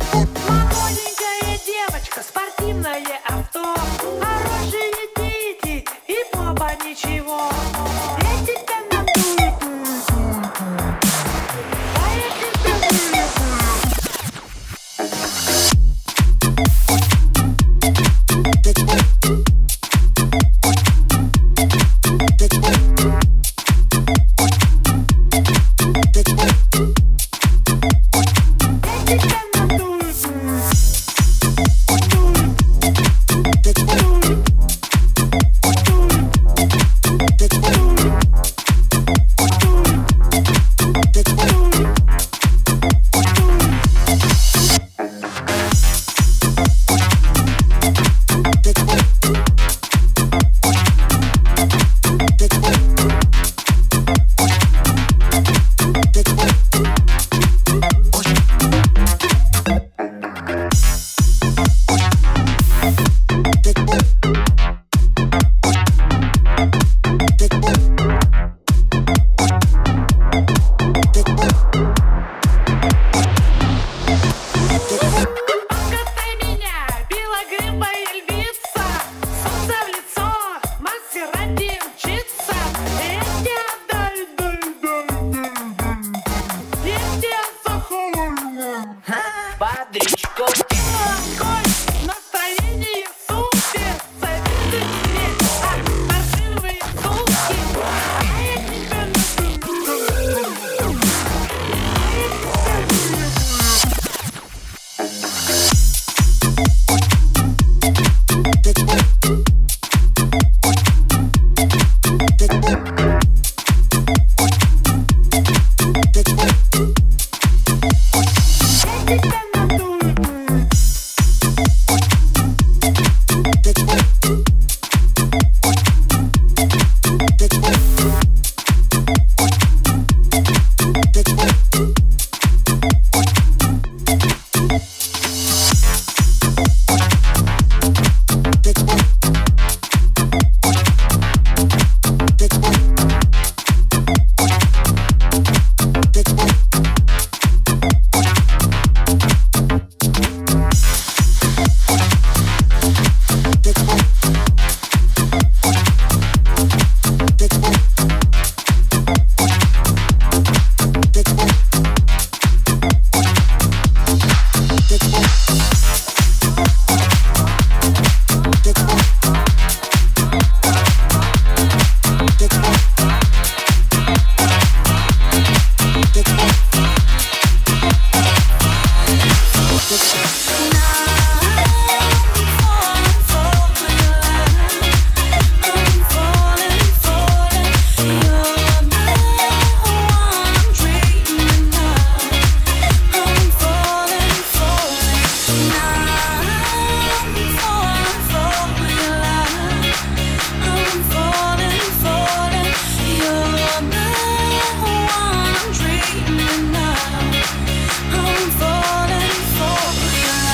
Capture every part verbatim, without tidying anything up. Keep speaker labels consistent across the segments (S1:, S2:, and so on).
S1: Молоденькая девочка, спортивное авто, хорошие дети и попа ничего. Я тебя надую, а я тебя надую.
S2: I'm falling for you.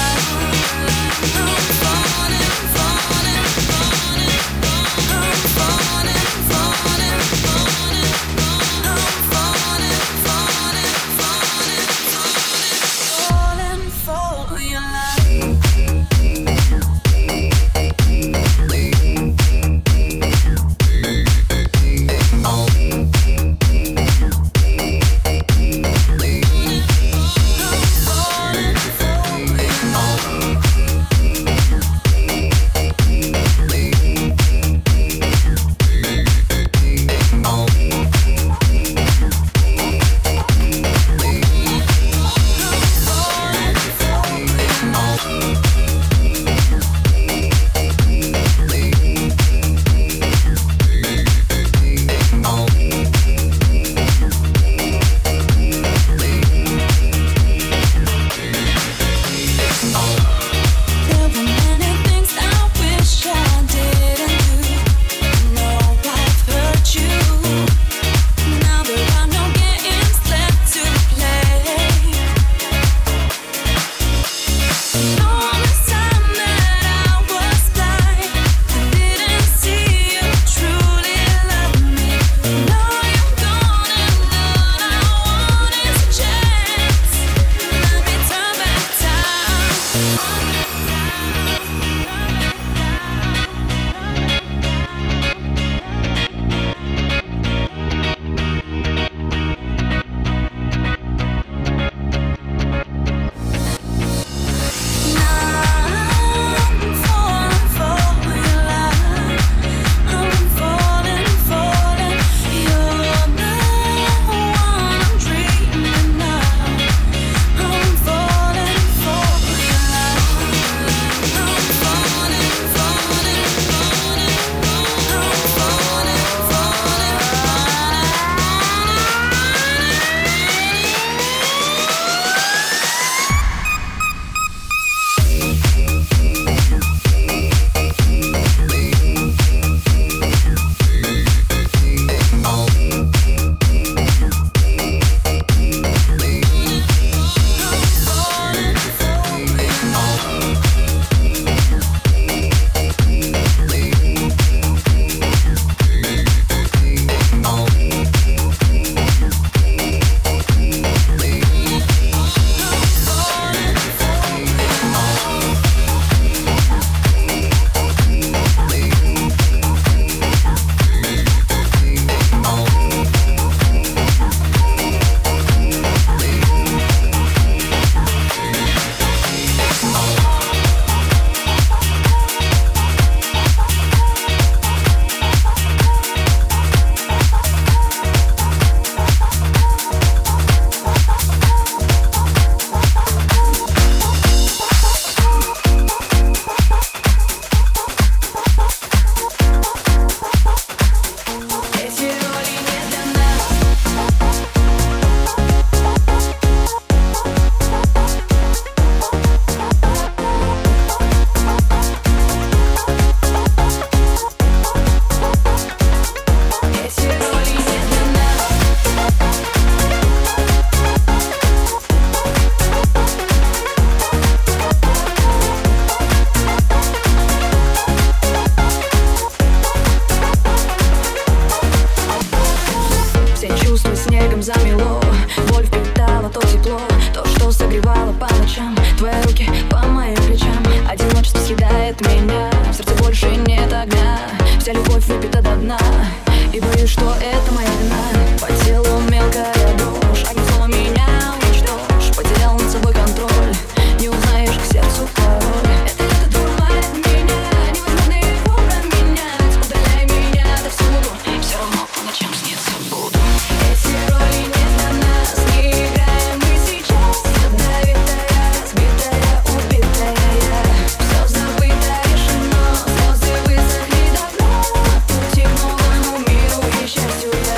S2: съедает меня. В сердце больше нет огня, вся любовь выпита до дна. И боюсь, что это моя вина. По телу мелкая дрожь, одним словом меня уничтожь. Потерял над собой контроль, не узнаешь к сердцу пароль. Это лето дурманит меня, невозможно его променять. Удаляй меня отовсюду, все равно по ночам снится буду. Эти роли не для нас, не играем мы сейчас. Ядовитая, разбитая, убитая я. Все забыто, решено, слезы высохли давно. На пути к новому миру и счастью я.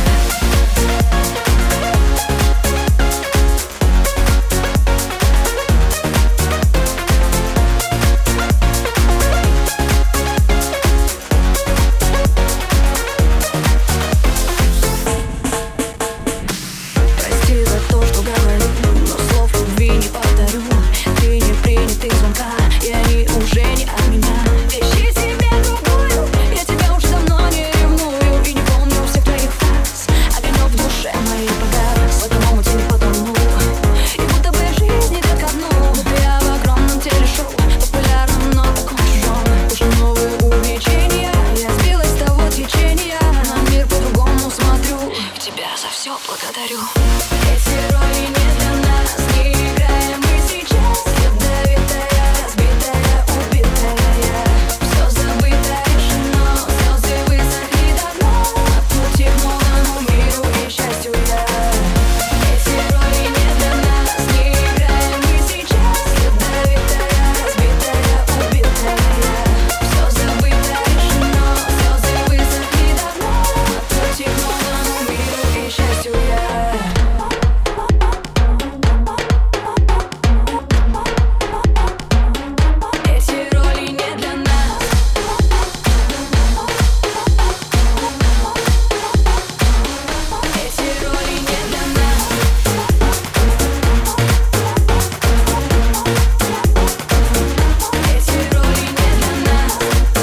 S2: Прости за то, что говорю, но слов любви не повторю. Ты не принятый звонка, и они уже не от меня. Ищи себе другую, я тебя уже давно не ревную. И не помню всех твоих фраз, огонек в душе моей погас. В этом омуте не потону, и будто бы жизнь идет ко дну. Будто я в огромном телешоу, популярном, но таком чужом. Уже новые увлечения, я сбилась с того течения. На мир по-другому смотрю, и тебя за все благодарю. Эти роли не для нас, не играем мы сейчас. Ядовитая, разбитая, убитая я. Все забыто, решено, слезы высохли давно. На пути к новому миру и счастью я. Эти роли не для нас, не играем мы сейчас. Ядовитая, разбитая, убитая я. Все забыто, решено, слезы высохли давно. На пути к новому миру и счастью я. Эти роли не для нас. Эти роли не для нас. Эти роли не для нас.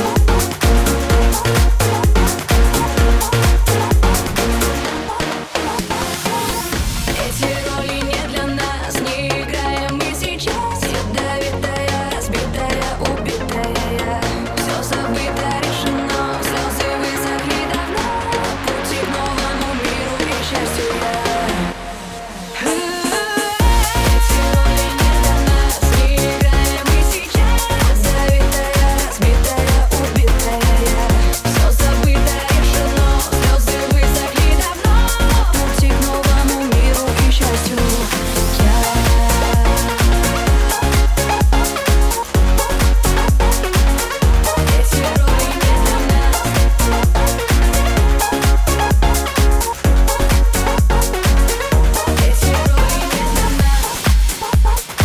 S2: Эти роли не для нас, не играем мы сейчас. Ядовитая, разбитая, убитая я. Все забыто, решено, слезы высохли давно. На пути к новому миру и счастью я. Эти роли не для нас, не играем мы сейчас. Ядовитая, разбитая, убитая я. Все забыто, решено, слезы высохли давно. На пути к новому миру и счастью я. Эти роли не для нас. Эти роли не для нас.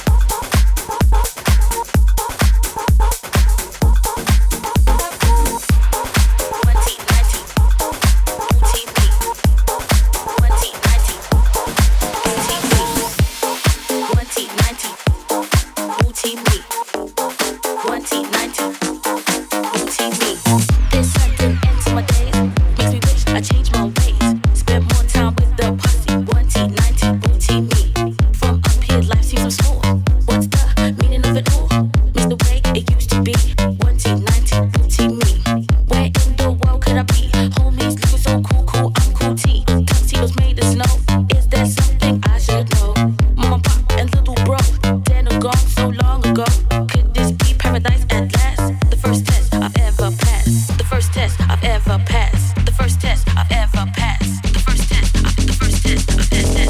S3: There's something into my days, makes me wish I changed my ways. Spend more time with the posse. One T nineteen booty me. From up here, life seems so small. What's the meaning of it all? Miss the way it used to be. One T nineteen booty me. Where in the world could I be? Homies looking so cool, cool, I'm cool T. Tuxedos made of snow. Is there something I should know? Mama, pop, and little bro, dead and gone so long ago. Could this be paradise at last? The first test I've ever passed. The first test I've ever passed. The first test I've ever passed. The first test. I've, the first test I've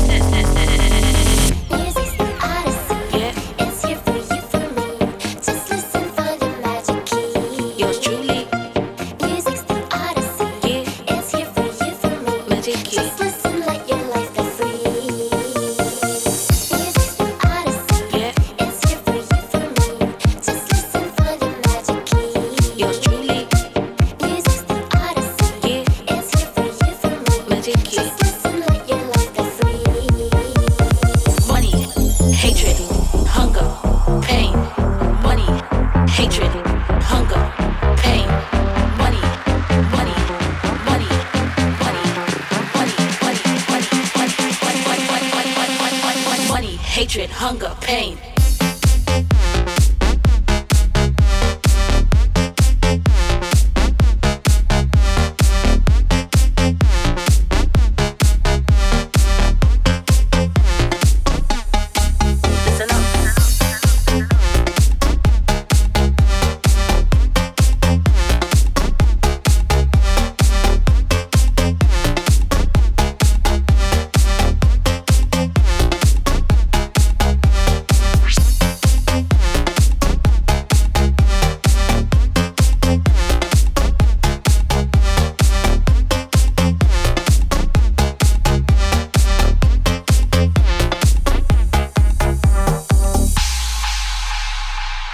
S4: Music's an odyssey.
S3: Yeah.
S4: It's here for you, for me. Just listen for the magic key.
S3: Yours truly.
S4: Music's the odyssey.
S3: Yeah.
S4: It's here for you, for me.
S3: Magic key.
S4: Just listen, let your life be free. Music's the odyssey.
S3: Yeah.
S4: It's here for you, for me. Just listen for the magic key.
S3: Yours truly.
S4: Music's the odyssey.
S3: Yeah.
S4: It's here for you, for me.
S3: Magic key.
S4: Just listen, let your life be free.
S3: Money, hatred, hunger, pain. Money, hatred, hunger, pain. Money, money, money, money, money, money, money, money, money, money, money, money, money, money, money, money, hatred, hunger, pain.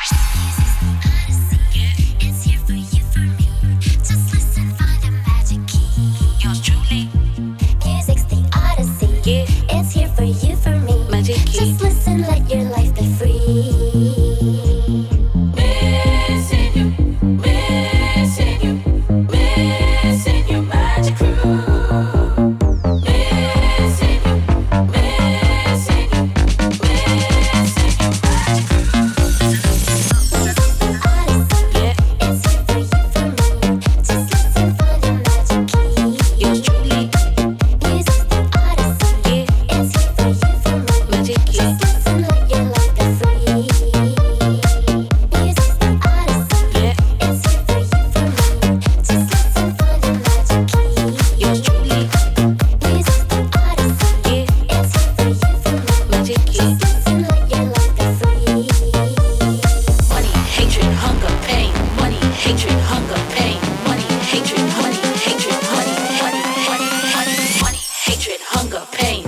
S4: It's here for you, for me. Just listen for the magic key.
S3: Yours truly.
S4: Music's the Odyssey.
S3: Yeah.
S4: It's here for you, for me.
S3: Magic key.
S4: Just listen, let your life be free.
S3: Missing you, missing you, missing you, magic crew. Missing you, missing you, missing you, magic crew.
S4: Odyssey.
S3: Yeah,
S4: It's here for you, for me. Just listen for the magic key.
S3: yours truly.
S4: Music's the Odyssey.
S3: Yeah,
S4: It's here for you, for me.
S3: magic key.
S4: Just listen, let your life be free. Music's the Odyssey.
S3: Yeah,
S4: It's here for you, for me. Just listen for the magic key.
S3: yours truly.
S4: Music's the Odyssey.
S3: Yeah,
S4: It's here for you, for me.
S3: magic key.
S4: Just listen, let your life be free.
S3: Money, hatred, hunger, pain. Money, hatred, hunger, pain. Money, hatred, money, hatred, money, money, money, money, money, hatred, hunger, pain.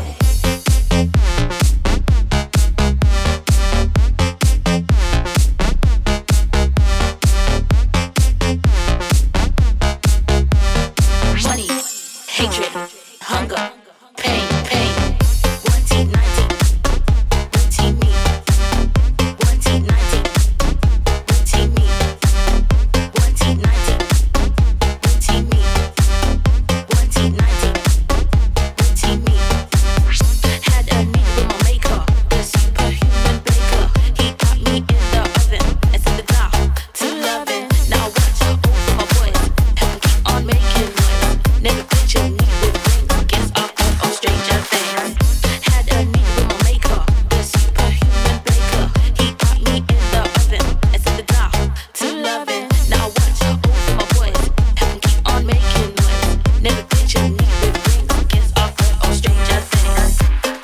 S3: Money, hatred, hunger, pain, pain. One T ninety, one T me. One T ninety, one T me. One T ninety, one T me. One T ninety, one T me. Had a meeting with my maker, the superhuman baker. He got me in the oven and set the dial to loving. Now watch over my boys, help 'em keep on making noise. Never picture me with rings, guess I'll go on stranger things. Had a meeting with my maker, the superhuman baker. He got me in the oven and set the dial to loving. Now watch over my boys, help 'em keep on making noise. Never picture me with rings, guess I'll go on stranger things.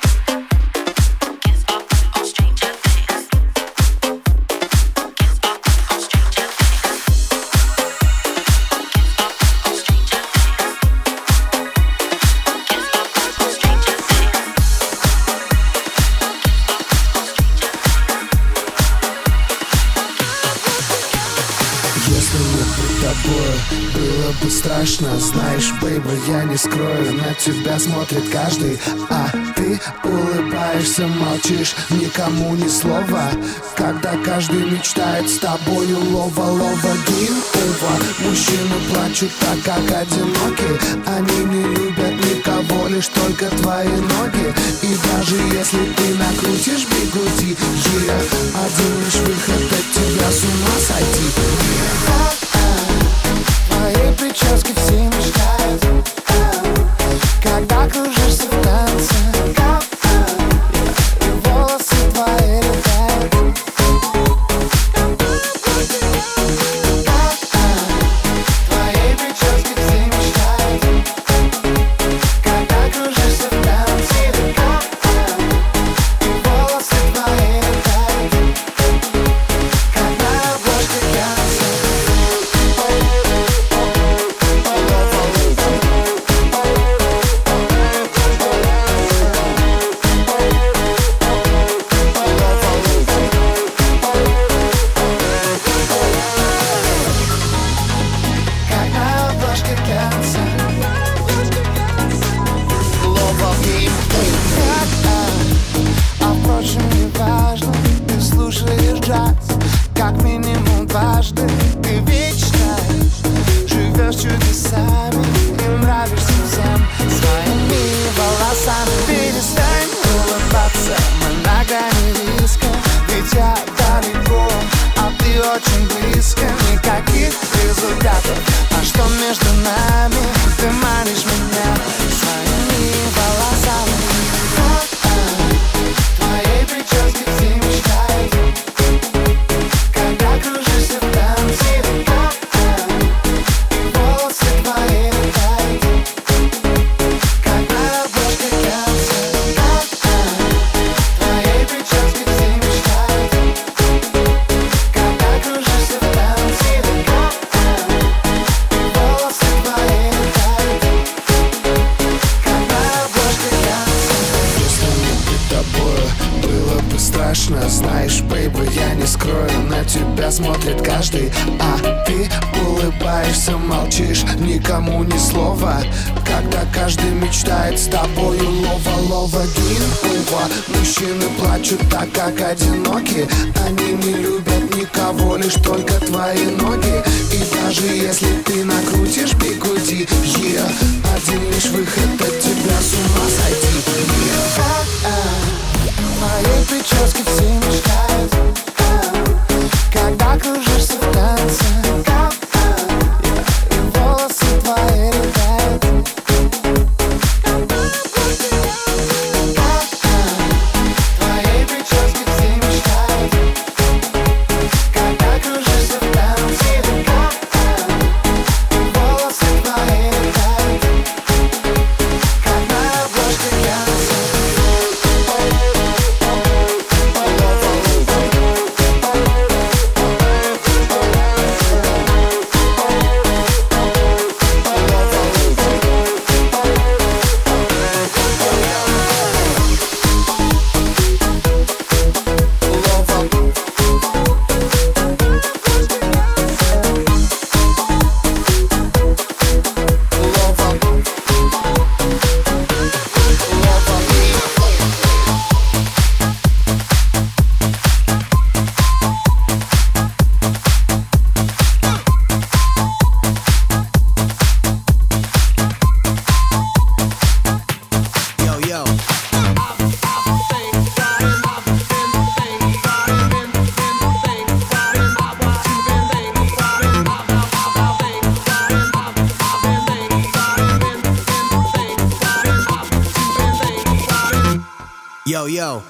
S3: Guess I'll go on stranger things. Guess I'll go on stranger things. Guess I'll go on stranger things. Guess I'll go on stranger things.
S5: Если мне быть тобой было бы страшно, знаешь, бейба, я не скрою, на тебя смотрит каждый, а ты улыбаешься, молчишь, никому ни слова, когда каждый мечтает с тобою лова-лова гин-ува. Мужчины плачут так, как одиноки, они не любят никого, лишь только твои ноги. И даже если ты накрутишь бигуди, yeah, один лишь выход от тебя с ума сойти. Твоей прическе все мечтают, когда кружишься в танце, и волосы твои летают. Твоей прическе все мечтают, когда кружишься в танце, и волосы твои летают, как на обложке Ганса. Как на обложке Ганса. Лова и а впрочем, не важно, ты слушаешь джаз как минимум дважды. Ты вечно живешь чудесами и нравишься всем своими волосами. Перестань улыбаться, мы на грани риска, ведь я далеко, а ты очень близко. Никаких результатов, а что между нами? Ты манишь меня своими волосами. Твоей прическе все мечтают, когда кружишься в танце, и волосы твои летают, как на обложке Ганса. Твоей прическе все мечтают, когда кружишься в танце, и волосы твои летают. бейби, я не скрою, на тебя смотрит каждый, а ты улыбаешься, молчишь, никому ни слова. Когда каждый мечтает с тобою лова-лова гин-ува. Мужчины плачут так, как одиноки. Они не любят никого, лишь только твои ноги. И даже если ты накрутишь бигуди, yeah, один лишь выход от тебя с ума сойти, yeah. В моей прическе все мечтают, когда кружишься в танце, и волосы твои летают. В твоей прическе все мечтают, когда кружишься в танце, и волосы твои летают, как на обложке Янса.
S6: Yo, yo.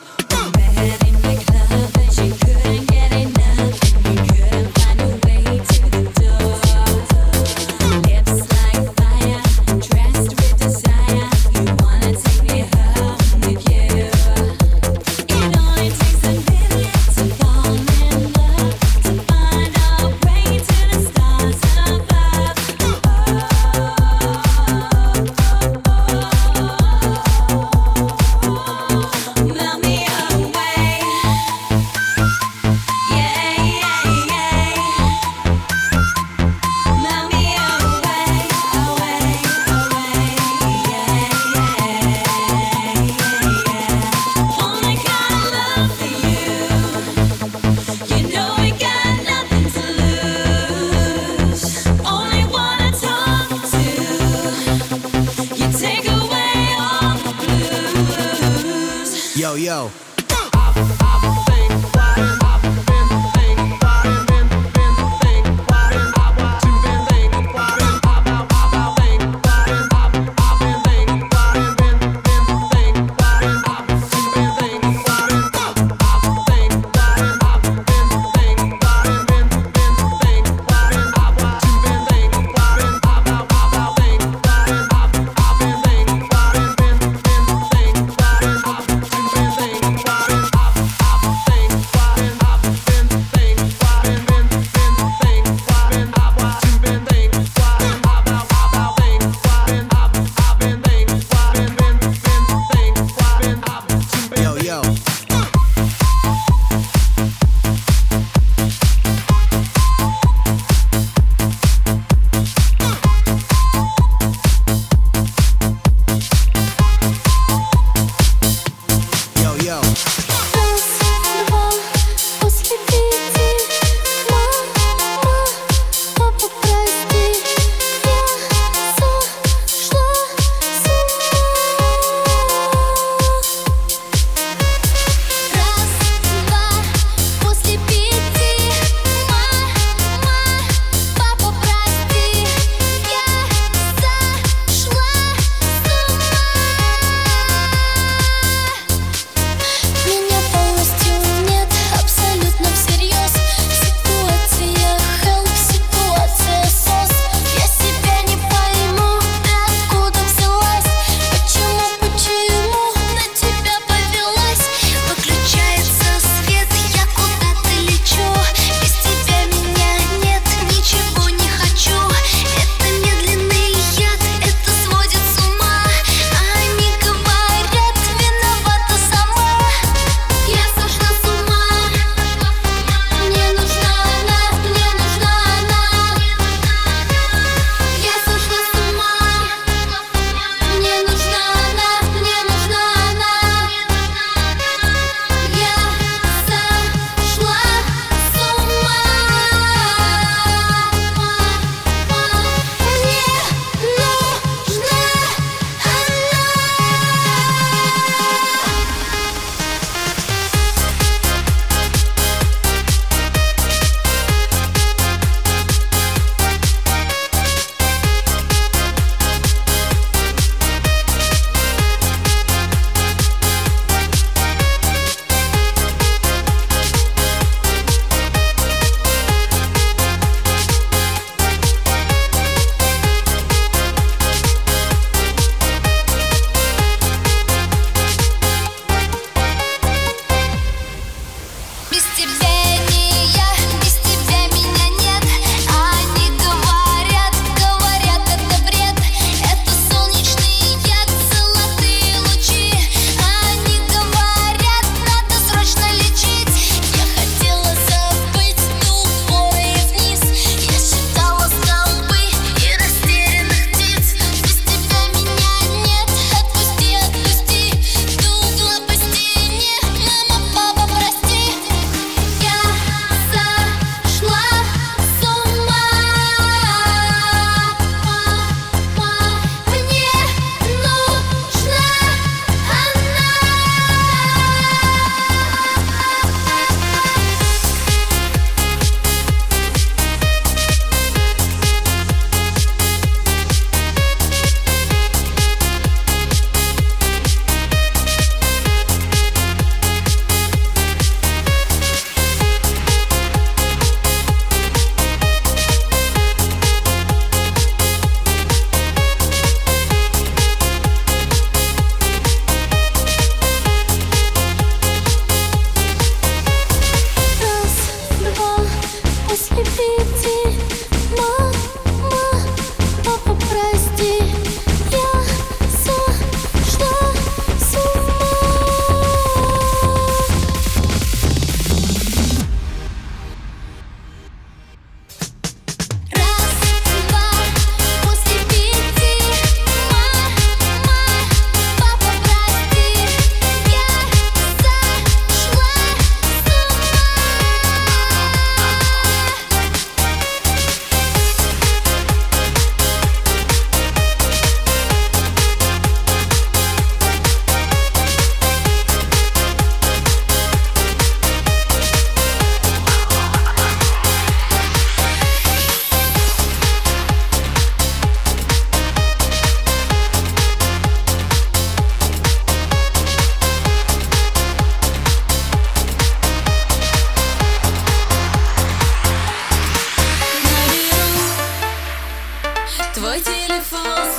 S6: Yo, yo.
S2: Bang,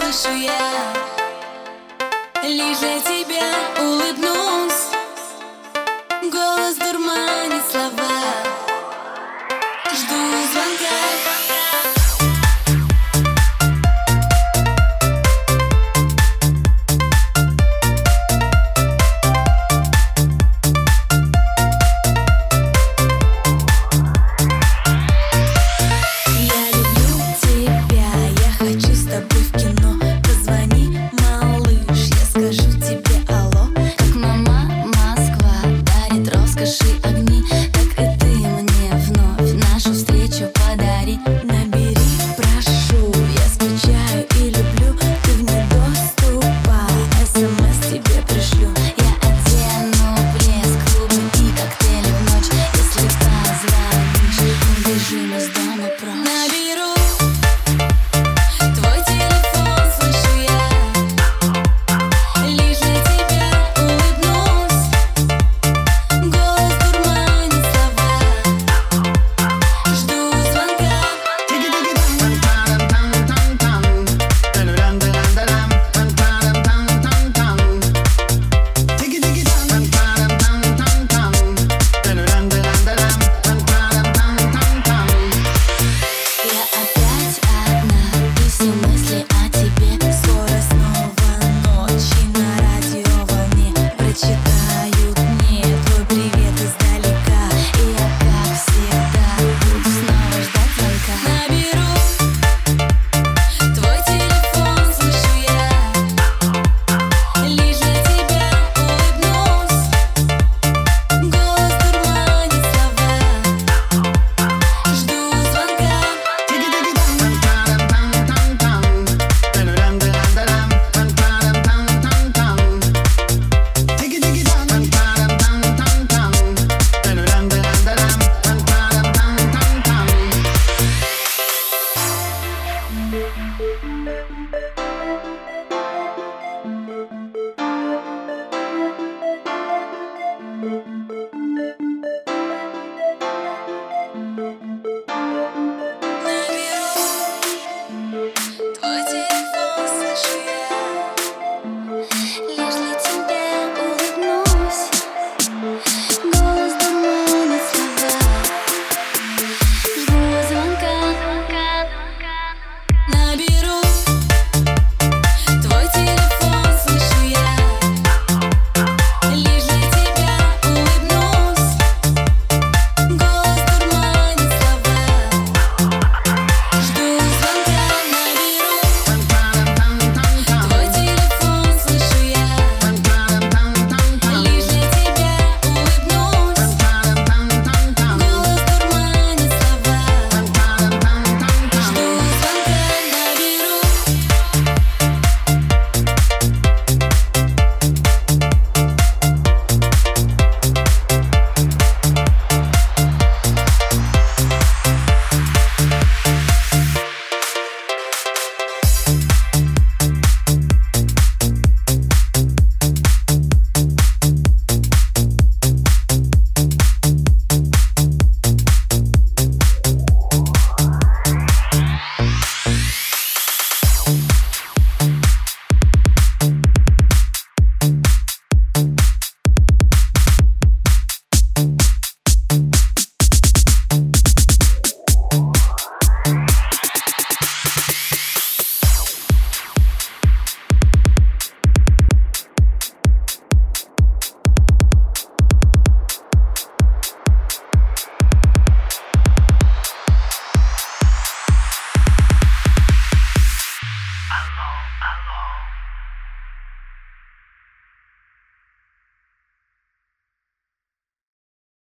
S2: брошу я, лишь для тебя улыбнусь. Голос дурманит слова.